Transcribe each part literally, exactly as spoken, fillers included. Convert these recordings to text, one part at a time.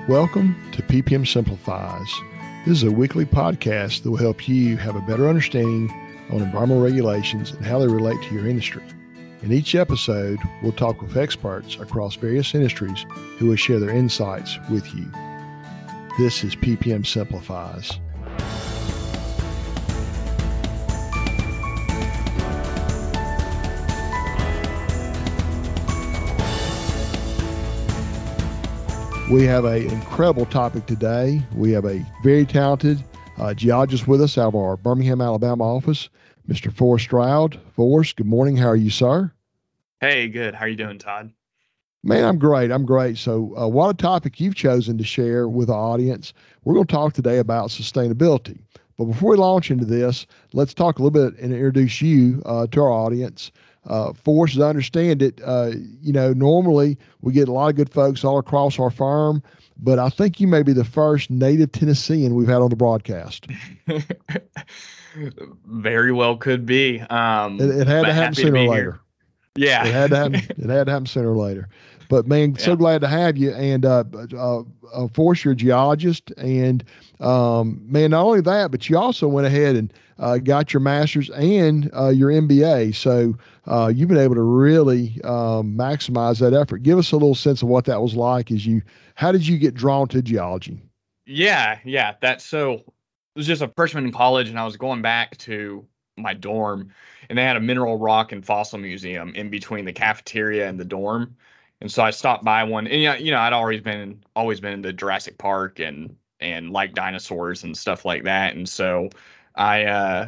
Welcome to P P M Simplifies. This is a weekly podcast that will help you have a better understanding on environmental regulations and how they relate to your industry. In each episode, we'll talk with experts across various industries who will share their insights with you. This is P P M Simplifies. We have an incredible topic today. We have a very talented uh, geologist with us out of our Birmingham, Alabama office, Mister Forrest Stroud. Forrest, good morning. How are you, sir? Hey, good. How are you doing, Todd? Man, I'm great. I'm great. So uh, what a topic you've chosen to share with our audience. We're going to talk today about sustainability. But before we launch into this, let's talk a little bit and introduce you uh, to our audience. Uh, Forrest, as I understand it, uh, you know, normally we get a lot of good folks all across our firm, but I think you may be the first native Tennessean we've had on the broadcast. Very well could be. Um, it, it had to happen sooner or later. Yeah. It had to happen. It had to happen sooner or later. But man, so yeah. glad to have you. And uh, uh, uh, Forrest, you're a geologist, and um, man, not only that, but you also went ahead and uh, got your master's and uh, your M B A. So uh, you've been able to really um, maximize that effort. Give us a little sense of what that was like. As you, how did you get drawn to geology? Yeah, yeah. That's so. It was just a freshman in college, and I was going back to my dorm, and they had a mineral rock and fossil museum in between the cafeteria and the dorm. And so I stopped by one, and you know, I'd always been always been into Jurassic Park and and like dinosaurs and stuff like that. And so I uh,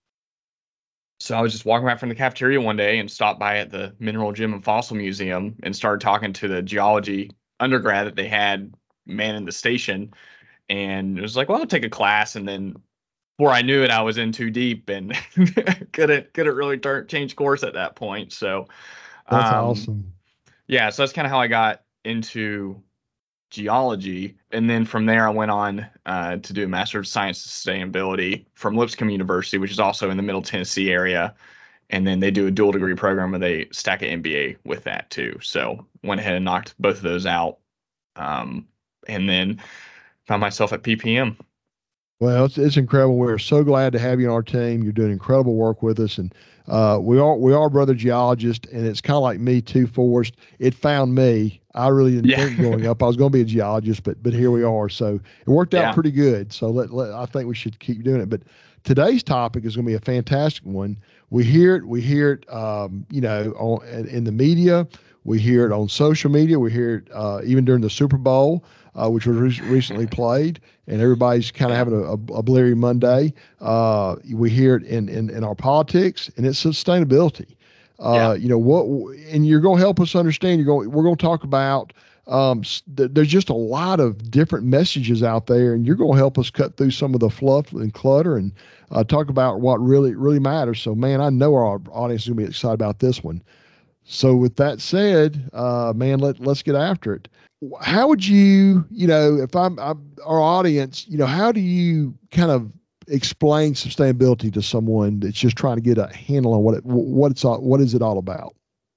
so I was just walking back from the cafeteria one day and stopped by at the Mineral Gym and Fossil Museum and started talking to the geology undergrad that they had manning the station. And it was like, well, I'll take a class. And then before I knew it, I was in too deep and couldn't couldn't really turn change course at that point. So that's um, awesome. Yeah, so that's kind of how I got into geology. And then from there, I went on uh, to do a Master of Science in Sustainability from Lipscomb University, which is also in the Middle Tennessee area. And then they do a dual degree program where they stack an M B A with that too. So went ahead and knocked both of those out. Um, and then found myself at P P M. Well, it's, it's incredible. We're so glad to have you on our team. You're doing incredible work with us, and uh, we are we are brother geologists, and it's kind of like me too, Forrest. It found me. I really didn't yeah. think growing up I was going to be a geologist, but but here we are. So it worked out yeah. pretty good. So let, let I think we should keep doing it. But today's topic is going to be a fantastic one. We hear it. We hear it. Um, you know, on in the media. We hear it on social media. We hear it uh, even during the Super Bowl, uh, which was re- recently played, and everybody's kind of having a, a, a Bleary Monday. Uh, we hear it in, in, in our politics, and it's sustainability. Uh, yeah. You know what? And you're going to help us understand. You're going. We're going to talk about. Um, th- there's just a lot of different messages out there, and you're going to help us cut through some of the fluff and clutter and uh, talk about what really really matters. So, man, I know our audience is going to be excited about this one. So with that said, uh, man, let, let's get after it. How would you, you know, if I'm, I'm our audience, you know, how do you kind of explain sustainability to someone that's just trying to get a handle on what it, what it's, what is it all about?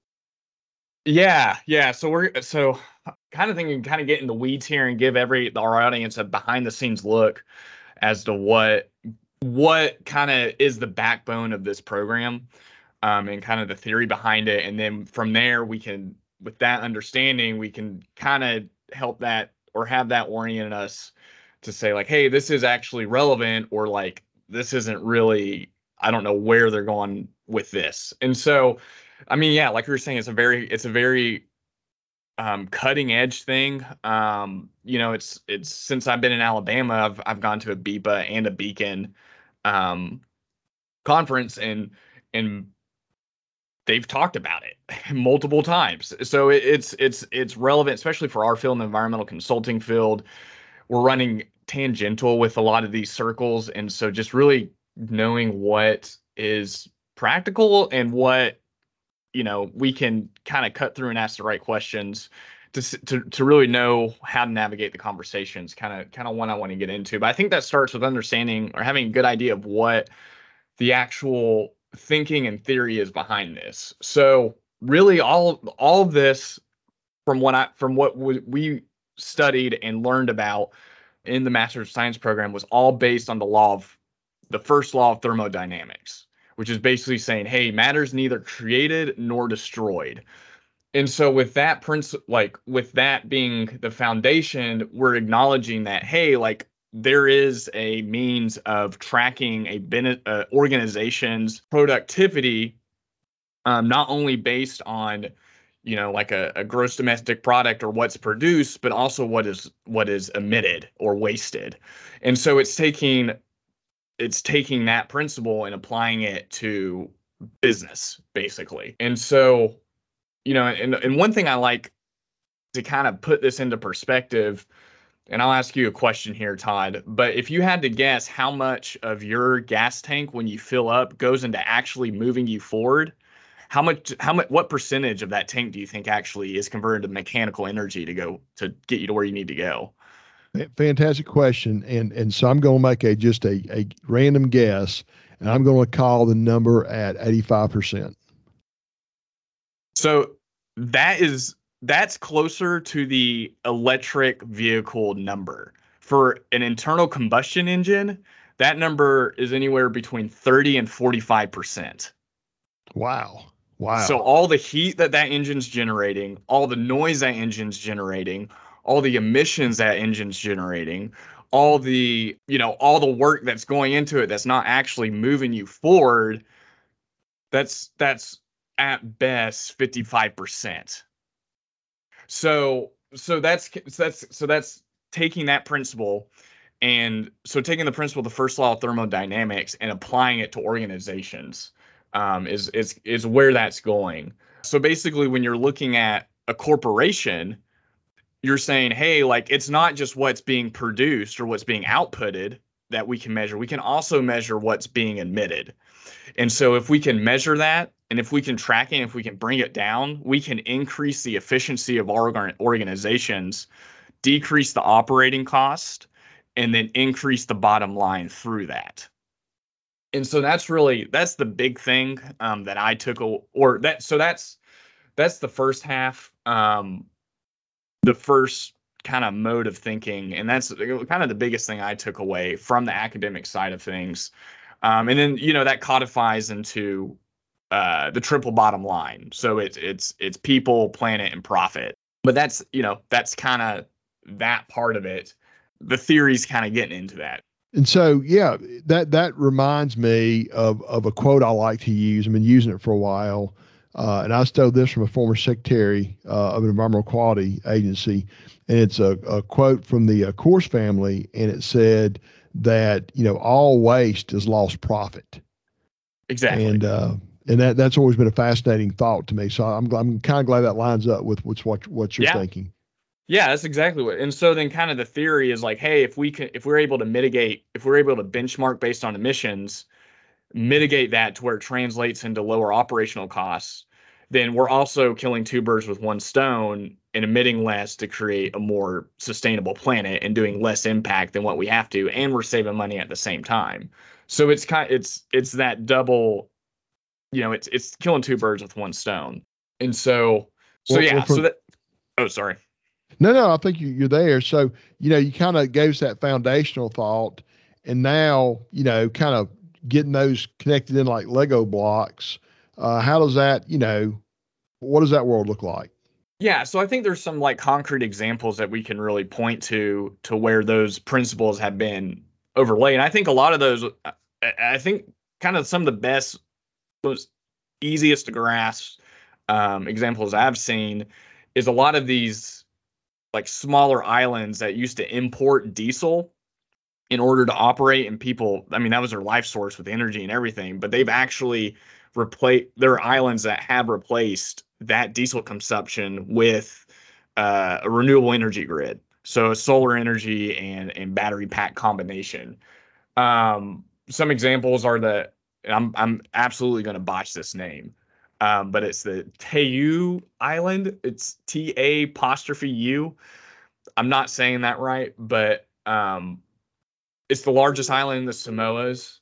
Yeah. Yeah. So we're, so kind of thinking, kind of get in the weeds here and give every, our audience a behind the scenes look as to what, what kind of is the backbone of this program. Um, and kind of the theory behind it. And then from there, we can, with that understanding, we can kind of help that or have that orient us to say like, hey, this is actually relevant, or like, this isn't really, I don't know where they're going with this. And so, I mean, yeah, like you were saying, it's a very, it's a very um, cutting edge thing. Um, you know, it's, it's since I've been in Alabama, I've, I've gone to a B P A and a Beacon um, conference, and, and, they've talked about it multiple times. So it, it's it's it's relevant, especially for our field, in the environmental consulting field. We're running tangential with a lot of these circles. And so just really knowing what is practical and what, you know, we can kind of cut through and ask the right questions to to to really know how to navigate the conversations, kind of kind of what I want to get into. But I think that starts with understanding or having a good idea of what the actual thinking and theory is behind this. So really all all of this, from what I from what we, we studied and learned about in the Master of Science program was all based on the law of the first law of thermodynamics, which is basically saying, hey, matter is neither created nor destroyed. And so with that principle, like with that being the foundation, we're acknowledging that, hey, like there is a means of tracking a ben- uh, organization's productivity, um, not only based on, you know, like a, a gross domestic product or what's produced, but also what is what is emitted or wasted. And so it's taking it's taking that principle and applying it to business, basically. And so, you know, and, and one thing I like to kind of put this into perspective, and I'll ask you a question here, Todd, but if you had to guess how much of your gas tank when you fill up goes into actually moving you forward, how much, how much, what percentage of that tank do you think actually is converted to mechanical energy to go to get you to where you need to go? Fantastic question. And and so I'm going to make a just a, a random guess, and I'm going to call the number at eighty-five percent. So that is that's closer to the electric vehicle number. For an internal combustion engine, that number is anywhere between thirty and forty-five percent. Wow. Wow. So all the heat that that engine's generating, all the noise that engine's generating, all the emissions that engine's generating, all the, you know, all the work that's going into it that's not actually moving you forward, that's that's at best fifty-five percent. So so that's so that's so that's taking that principle, and so taking the principle of the first law of thermodynamics and applying it to organizations, um, is is is where that's going. So basically, when you're looking at a corporation, you're saying, hey, like it's not just what's being produced or what's being outputted that we can measure. We can also measure what's being emitted. And so if we can measure that, and if we can track it, if we can bring it down, we can increase the efficiency of our organizations, decrease the operating cost, and then increase the bottom line through that. And so that's really, that's the big thing um, that I took, a, or that, so that's, that's the first half, um, the first kind of mode of thinking. And that's kind of the biggest thing I took away from the academic side of things. Um, and then, you know, that codifies into uh, the triple bottom line. So it's, it's, it's people, planet, and profit. But that's, you know, that's kind of that part of it. The theory's kind of getting into that. And so, yeah, that, that reminds me of, of a quote I like to use. I've been using it for a while. Uh, and I stole this from a former secretary uh, of an environmental quality agency. And it's a, a quote from the uh, Course family. And it said that, you know, all waste is lost profit. Exactly. And, uh, and that, that's always been a fascinating thought to me. So I'm, I'm kind of glad that lines up with what's what, what you're yeah. thinking. Yeah, that's exactly what. And so then kind of the theory is like, hey, if we can, if we're able to mitigate, if we're able to benchmark based on emissions, mitigate that to where it translates into lower operational costs, then we're also killing two birds with one stone and emitting less to create a more sustainable planet and doing less impact than what we have to, and we're saving money at the same time. So it's kind, it's it's that double, you know, it's it's killing two birds with one stone. And so, so Well, yeah, well, for, so that. Oh, sorry. No, no, I think you, you're there. So, you know, you kind of gave us that foundational thought, and now, you know, kind of getting those connected in like Lego blocks. Uh, how does that, you know, what does that world look like? Yeah, so I think there's some like concrete examples that we can really point to to where those principles have been overlaid. And I think a lot of those, I think kind of some of the best, most easiest to grasp um, examples I've seen is a lot of these like smaller islands that used to import diesel in order to operate, and people, I mean, that was their life source with energy and everything, but they've actually replaced, there are islands that have replaced that diesel consumption with uh, a renewable energy grid. So solar energy and, and battery pack combination. Um, some examples are the, I'm, I'm absolutely going to botch this name. Um, but it's the Teu Island. It's T A apostrophe U. I'm not saying that right, but um, it's the largest island in the Samoas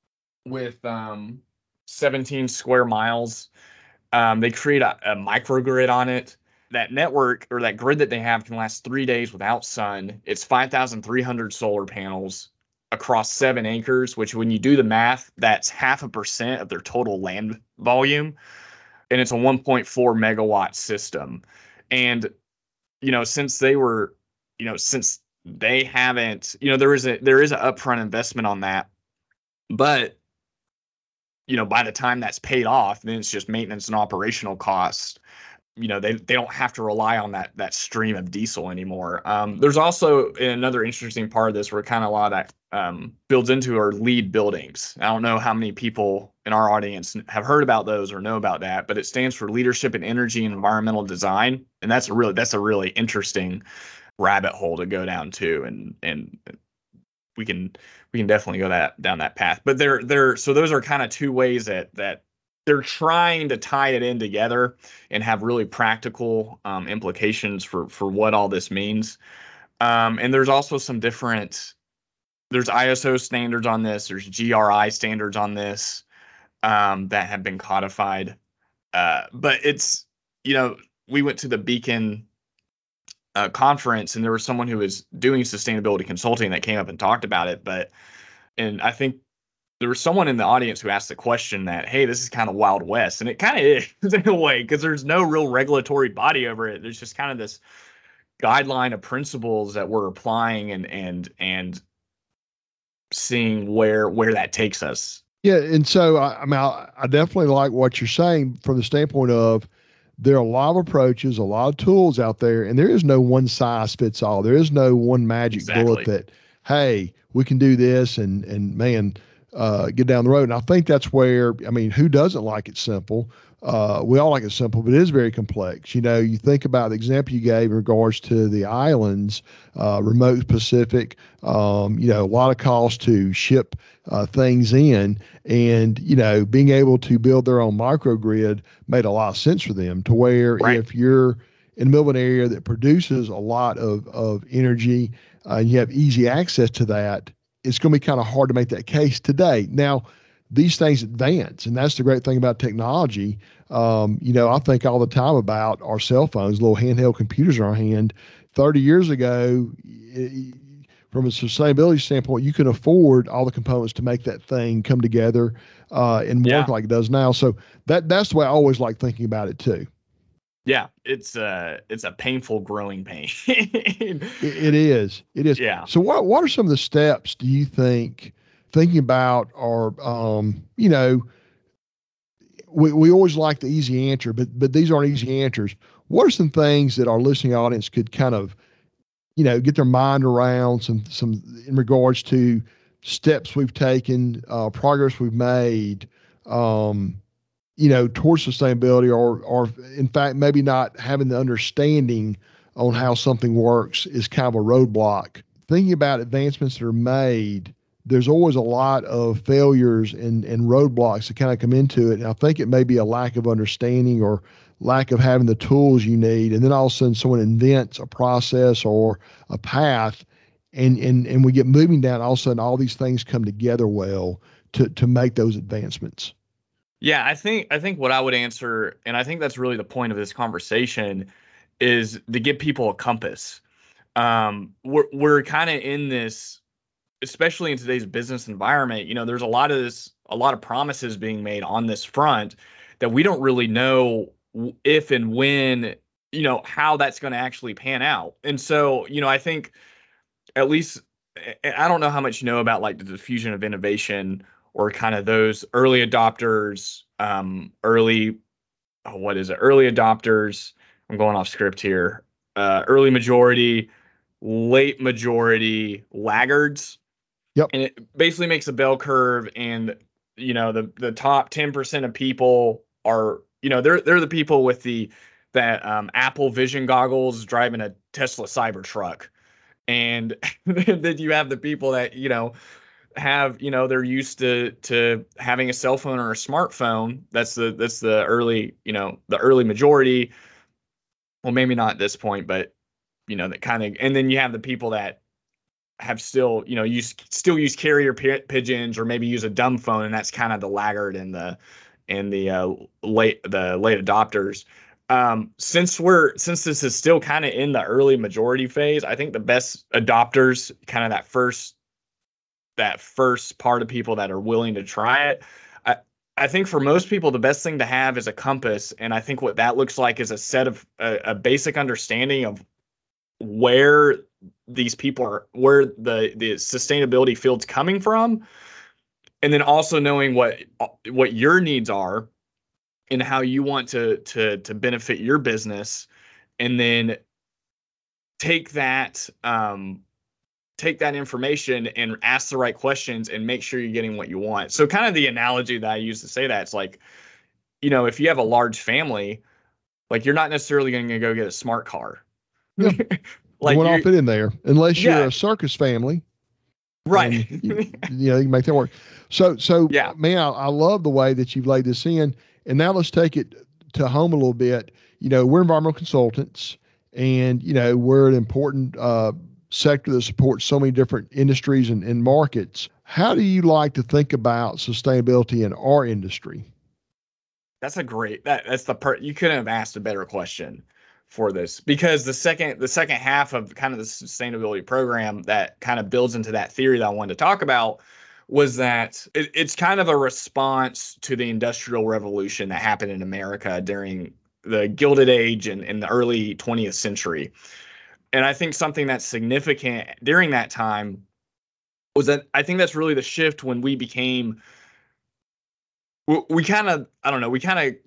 with um, seventeen square miles. Um, they create a, a microgrid on it. that network or that grid that they have can last three days without sun. It's five thousand three hundred solar panels across seven acres, which when you do the math, that's half a percent of their total land volume. And it's a one point four megawatt system. And, you know, since they were, you know, since they haven't, you know, there is a, there is an upfront investment on that, but, you know, by the time that's paid off, then it's just maintenance and operational costs. You know, they, they don't have to rely on that, that stream of diesel anymore. Um, there's also another interesting part of this where kind of a lot of that um, builds into our LEED buildings. I don't know how many people in our audience have heard about those or know about that, but it stands for Leadership in Energy and Environmental Design. And that's a really, that's a really interesting rabbit hole to go down to. And, and we can, we can definitely go that down that path, but they're, they're, so those are kind of two ways that, that, they're trying to tie it in together and have really practical um, implications for, for what all this means. Um, and there's also some different, there's I S O standards on this. There's G R I standards on this um, that have been codified. Uh, but it's, you know, we went to the Beacon uh, conference and there was someone who was doing sustainability consulting that came up and talked about it. But, and I think there was someone in the audience who asked the question that, hey, this is kind of Wild West. And it kind of is in a way, because there's no real regulatory body over it. There's just kind of this guideline of principles that we're applying and and and seeing where where that takes us. Yeah. And so, I, I mean, I, I definitely like what you're saying from the standpoint of there are a lot of approaches, a lot of tools out there, and there is no one size fits all. There is no one magic Exactly. bullet that, hey, we can do this and, and man, uh, get down the road. And I think that's where, I mean, who doesn't like it simple? Uh, we all like it simple, but it is very complex. You know, you think about the example you gave in regards to the islands, uh, remote Pacific, um, you know, a lot of cost to ship uh, things in, and, you know, being able to build their own microgrid made a lot of sense for them, to where Right. if you're in the middle of an area that produces a lot of, of energy uh, and you have easy access to that, it's going to be kind of hard to make that case today. Now, these things advance, and that's the great thing about technology. Um, you know, I think all the time about our cell phones, little handheld computers in our hand. thirty years ago, it, from a sustainability standpoint, you could afford all the components to make that thing come together uh, and work Yeah. like it does now. So that that's the way I always like thinking about it too. Yeah, it's a it's a painful growing pain. It, it is. It is. Yeah. So what what are some of the steps do you think, thinking about, are um, you know, we, we always like the easy answer, but but these aren't easy answers. What are some things that our listening audience could kind of, you know, get their mind around, some some in regards to steps we've taken, uh, progress we've made, um, you know, towards sustainability, or, or in fact, maybe not having the understanding on how something works is kind of a roadblock. Thinking about advancements that are made, there's always a lot of failures and, and roadblocks that kind of come into it. And I think it may be a lack of understanding or lack of having the tools you need. And then all of a sudden someone invents a process or a path, and, and, and we get moving down, all of a sudden all these things come together well to, to make those advancements. Yeah, I think I think what I would answer, and I think that's really the point of this conversation, is to give people a compass. Um, we're we're kind of in this, especially in today's business environment. You know, there's a lot of this, a lot of promises being made on this front that we don't really know if and when, you know, how that's going to actually pan out. And so, you know, I think at least, I don't know how much you know about like the diffusion of innovation, or kind of those early adopters, um, early, oh, what is it? Early adopters. I'm going off script here. Uh, early majority, late majority, laggards. Yep. And it basically makes a bell curve, and you know the the top ten percent of people are, you know, they're they're the people with the that um, Apple Vision goggles driving a Tesla Cybertruck, and then you have the people that, you know, have, you know, they're used to to having a cell phone or a smartphone. That's the that's the early, you know, the early majority. Well, maybe not at this point, but you know, that kind of, and then you have the people that have still, you know, use still use carrier pi- pigeons, or maybe use a dumb phone, and that's kind of the laggard and the and the uh, late the late adopters. Um, since we're since this is still kind of in the early majority phase, I think the best adopters, kind of that first that first part of people that are willing to try it. I, I think for most people, the best thing to have is a compass. And I think what that looks like is a set of a, a basic understanding of where these people are, where the, the sustainability field's coming from. And then also knowing what, what your needs are and how you want to, to, to benefit your business. And then take that, um, take that information and ask the right questions and make sure you're getting what you want. So kind of the analogy that I use to say that, it's like, you know, if you have a large family, like you're not necessarily going to go get a smart car. Yeah. Like one all fit in there, unless you're yeah. a circus family. Right. You, you know, you can make that work. So, so yeah, man, I, I love the way that you've laid this in. And now let's take it to home a little bit. You know, we're environmental consultants, and, you know, we're an important, uh, sector that supports so many different industries and, and markets. How do you like to think about sustainability in our industry? That's a great, that that's the part, you couldn't have asked a better question for this, because the second, the second half of kind of the sustainability program that kind of builds into that theory that I wanted to talk about was that it, it's kind of a response to the Industrial Revolution that happened in America during the Gilded Age and in the early twentieth century. And I think something that's significant during that time was that I think that's really the shift when we became, we, we kind of, I don't know, we kind of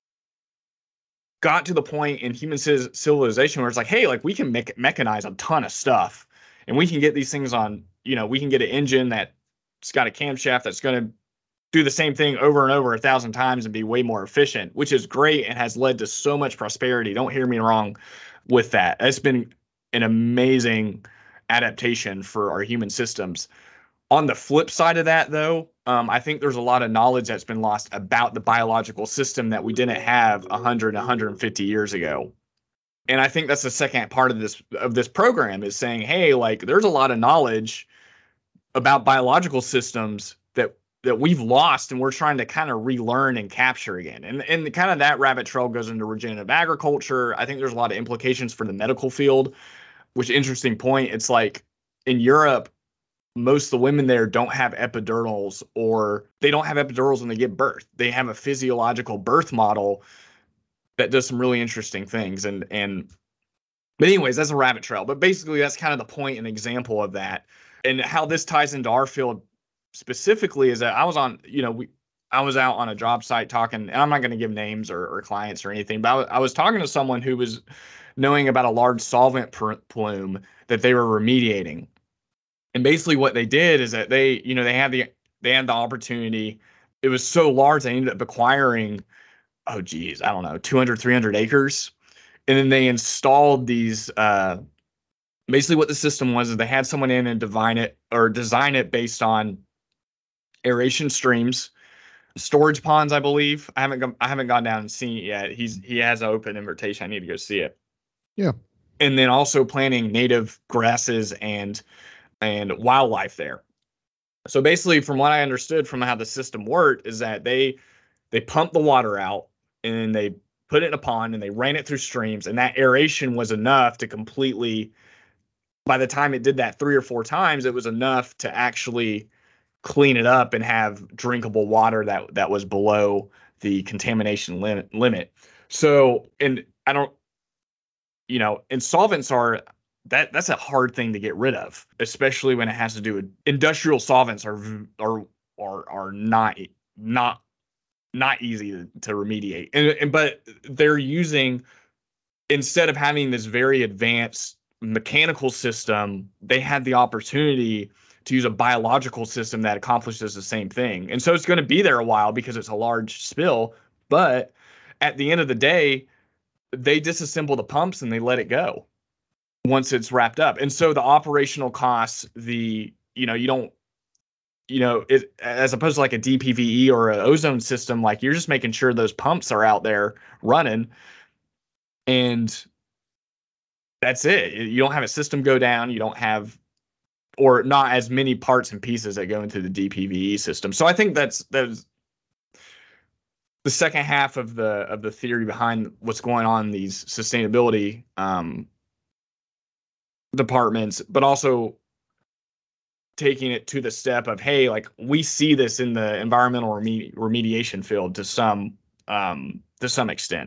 got to the point in human civilization where it's like, hey, like we can make mechanize a ton of stuff, and we can get these things on, you know, we can get an engine that's got a camshaft that's going to do the same thing over and over a thousand times and be way more efficient, which is great and has led to so much prosperity. Don't hear me wrong with that. It's been an amazing adaptation for our human systems. On the flip side of that, though, um, I think there's a lot of knowledge that's been lost about the biological system that we didn't have one hundred, one hundred fifty years ago. And I think that's the second part of this of this program, is saying, hey, like there's a lot of knowledge about biological systems that that we've lost, and we're trying to kind of relearn and capture again. And and kind of that rabbit trail goes into regenerative agriculture. I think there's a lot of implications for the medical field, which, interesting point. It's like in Europe, most of the women there don't have epidurals, or they don't have epidurals when they give birth. They have a physiological birth model that does some really interesting things. And, and, but anyways, that's a rabbit trail. But basically, that's kind of the point and example of that. And how this ties into our field specifically is that I was on, you know, we, I was out on a job site talking, and I'm not going to give names or, or clients or anything, but I was, I was talking to someone who was knowing about a large solvent plume that they were remediating. And basically what they did is that they, you know, they had the, they had the opportunity. It was so large, they ended up acquiring, oh geez, I don't know, two hundred, three hundred acres. And then they installed these, uh, basically what the system was is they had someone in and divine it or design it based on aeration streams, storage ponds, I believe. I haven't, go, I haven't gone down and seen it yet. He's, he has an open invitation. I need to go see it. Yeah. And then also planting native grasses and and wildlife there. So basically, from what I understood from how the system worked, is that they they pumped the water out and they put it in a pond and they ran it through streams, and that aeration was enough to completely, by the time it did that three or four times, it was enough to actually clean it up and have drinkable water that that was below the contamination limit limit. So, and I don't, you know, and solvents are, that that's a hard thing to get rid of, especially when it has to do with industrial solvents are are are are not not not easy to, to remediate. And, and but they're using, instead of having this very advanced mechanical system, they had the opportunity to use a biological system that accomplishes the same thing. And so it's going to be there a while because it's a large spill, but at the end of the day, they disassemble the pumps and they let it go once it's wrapped up. And so the operational costs, the, you know, you don't, you know, it, as opposed to like a D P V E or an ozone system, like you're just making sure those pumps are out there running, and that's it. You don't have a system go down. You don't have, or not as many parts and pieces that go into the D P V E system. So I think that's, that's, the second half of the of the theory behind what's going on in these sustainability um, departments, but also taking it to the step of, hey, like we see this in the environmental remedi- remediation field to some um, to some extent.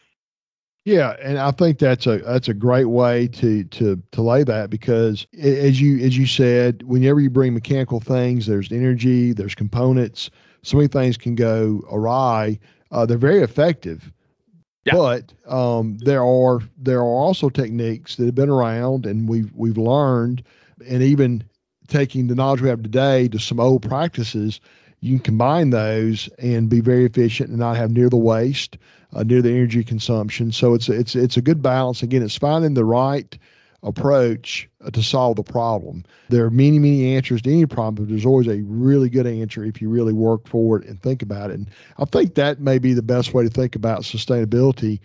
Yeah, and I think that's a that's a great way to to to lay that, because as you as you said, whenever you bring mechanical things, there's energy, there's components, so many things can go awry. Uh, they're very effective, Yeah. but um, there are there are also techniques that have been around, and we've we've learned, and even taking the knowledge we have today to some old practices, you can combine those and be very efficient and not have near the waste, uh, near the energy consumption. So it's it's it's a good balance. Again, it's finding the right approach uh, to solve the problem. There are many many answers to any problem, but there's always a really good answer if you really work for it and think about it. And I think that may be the best way to think about sustainability.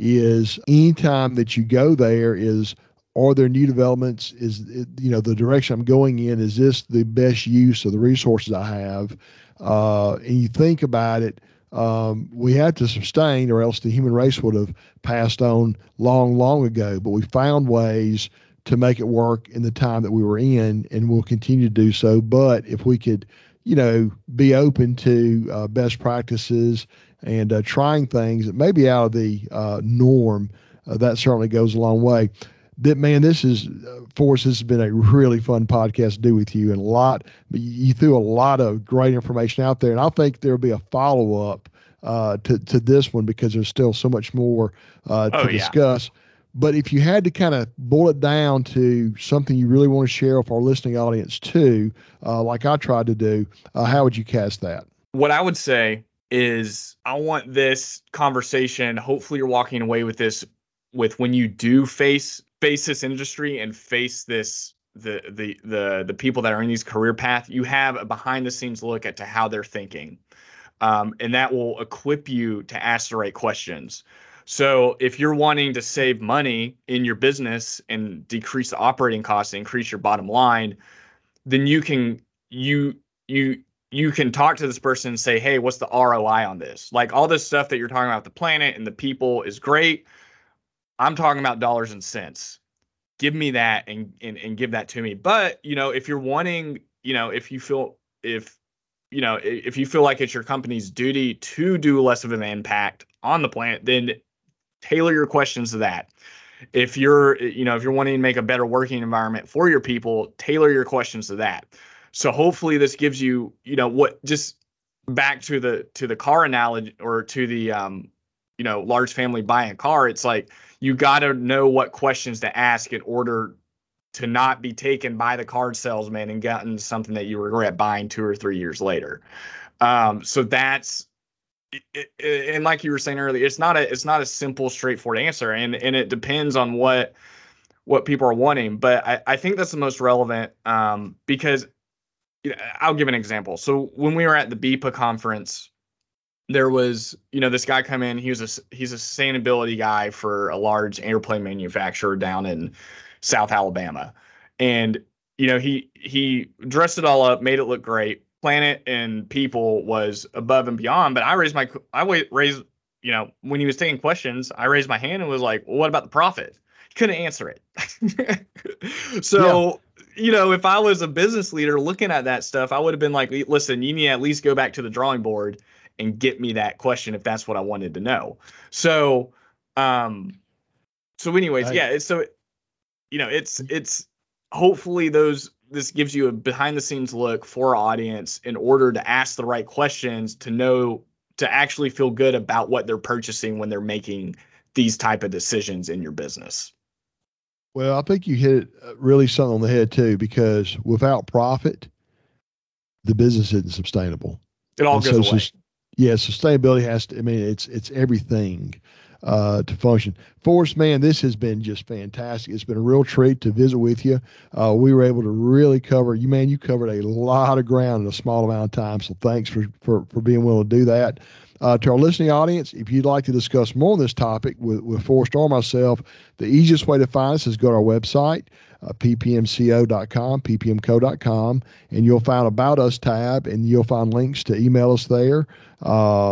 Is anytime that you go there, is are there new developments? Is it, you know, the direction I'm going in, is this the best use of the resources I have? Uh, and you think about it, um, we had to sustain, or else the human race would have passed on long, long ago. But we found ways to make it work in the time that we were in, and we'll continue to do so. But if we could, you know, be open to uh, best practices and uh, trying things that may be out of the uh, norm, uh, that certainly goes a long way. That man, this is uh, Forrest. This has been a really fun podcast to do with you, and a lot. You threw a lot of great information out there, and I think there'll be a follow up uh, to to this one, because there's still so much more uh, to Oh, yeah. discuss. But if you had to kind of boil it down to something you really want to share with our listening audience too, uh, like I tried to do, uh, how would you cast that? What I would say is, I want this conversation, hopefully you're walking away with this, with when you do face face this industry and face this the the the the people that are in these career path, you have a behind the scenes look at to how they're thinking, um, and that will equip you to ask the right questions. So if you're wanting to save money in your business and decrease the operating costs, increase your bottom line, then you can you you you can talk to this person and say, hey, what's the R O I on this? Like, all this stuff that you're talking about, the planet and the people, is great. I'm talking about dollars and cents. Give me that and, and and give that to me. But, you know, if you're wanting, you know, if you feel, if, you know, if you feel like it's your company's duty to do less of an impact on the planet, then tailor your questions to that. If you're, you know, if you're wanting to make a better working environment for your people, tailor your questions to that. So hopefully this gives you, you know, what, just back to the, to the car analogy, or to the, um, you know, large family buying a car. It's like, you got to know what questions to ask in order to not be taken by the card salesman and gotten something that you regret buying two or three years later. Um, so that's, it, it, and like you were saying earlier, it's not a, it's not a simple, straightforward answer. And, and it depends on what, what people are wanting. But I, I think that's the most relevant, um, because, you know, I'll give an example. So when we were at the B I P A conference, there was, you know, this guy come in, he was a, he's a sustainability guy for a large airplane manufacturer down in South Alabama. And, you know, he, he dressed it all up, made it look great. Planet and people was above and beyond, but I raised my, I raised, you know, when he was taking questions, I raised my hand and was like, well, what about the profit? He couldn't answer it. So, yeah. You know, if I was a business leader looking at that stuff, I would have been like, listen, you need to at least go back to the drawing board and get me that question if that's what I wanted to know. So, um, so anyways, yeah. It's, so, you know, it's, it's hopefully those, this gives you a behind the scenes look for our audience in order to ask the right questions, to know, to actually feel good about what they're purchasing when they're making these type of decisions in your business. Well, I think you hit really something on the head too, because without profit, the business isn't sustainable. It all and goes so, away. Yeah, sustainability has to, I mean, it's it's everything uh, to function. Forrest, man, this has been just fantastic. It's been a real treat to visit with you. Uh, we were able to really cover, you man, you covered a lot of ground in a small amount of time, so thanks for, for, for being willing to do that. Uh, to our listening audience, if you'd like to discuss more on this topic with, with Forrest or myself, the easiest way to find us is go to our website, uh, p p m co dot com, p p m co dot com, and you'll find About Us tab, and you'll find links to email us there. Um,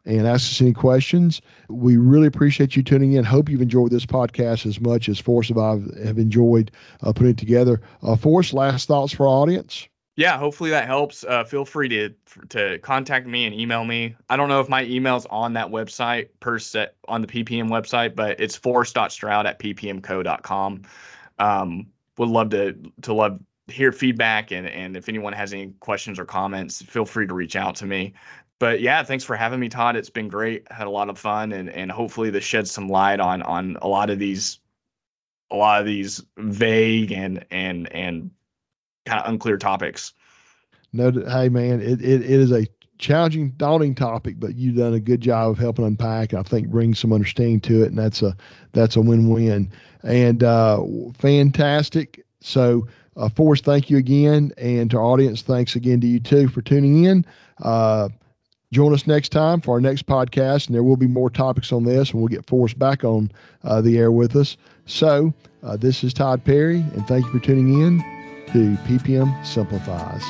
and ask us any questions. We really appreciate you tuning in. Hope you've enjoyed this podcast as much as Forrest and I have enjoyed uh, putting it together. Uh, Forrest, last thoughts for our audience? Yeah, hopefully that helps. Uh, feel free to to contact me and email me. I don't know if my email's on that website per set on the P P M website, but it's forrest dot stroud at p p m co dot com. Um, would love to to love hear feedback, and and if anyone has any questions or comments, feel free to reach out to me. But yeah, thanks for having me, Todd. It's been great. I had a lot of fun, and and hopefully this sheds some light on on a lot of these a lot of these vague and and and kind of unclear topics. No, hey man, it, it, it is a challenging, daunting topic, but you've done a good job of helping unpack, and I think bring some understanding to it, and that's a that's a win-win. And uh, fantastic. So, uh, Forrest, thank you again, and to our audience, thanks again to you too for tuning in. Uh, join us next time for our next podcast, and there will be more topics on this, and we'll get Forrest back on uh, the air with us. So, uh, this is Todd Perry, and thank you for tuning in to P P M Simplifies.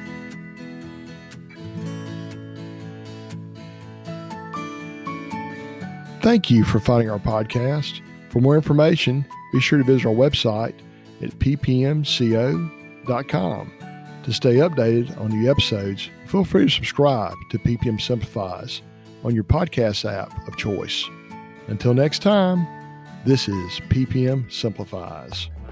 Thank you for finding our podcast. For more information, be sure to visit our website at p p m co dot com. To stay updated on new episodes, feel free to subscribe to P P M Simplifies on your podcast app of choice. Until next time, this is P P M Simplifies.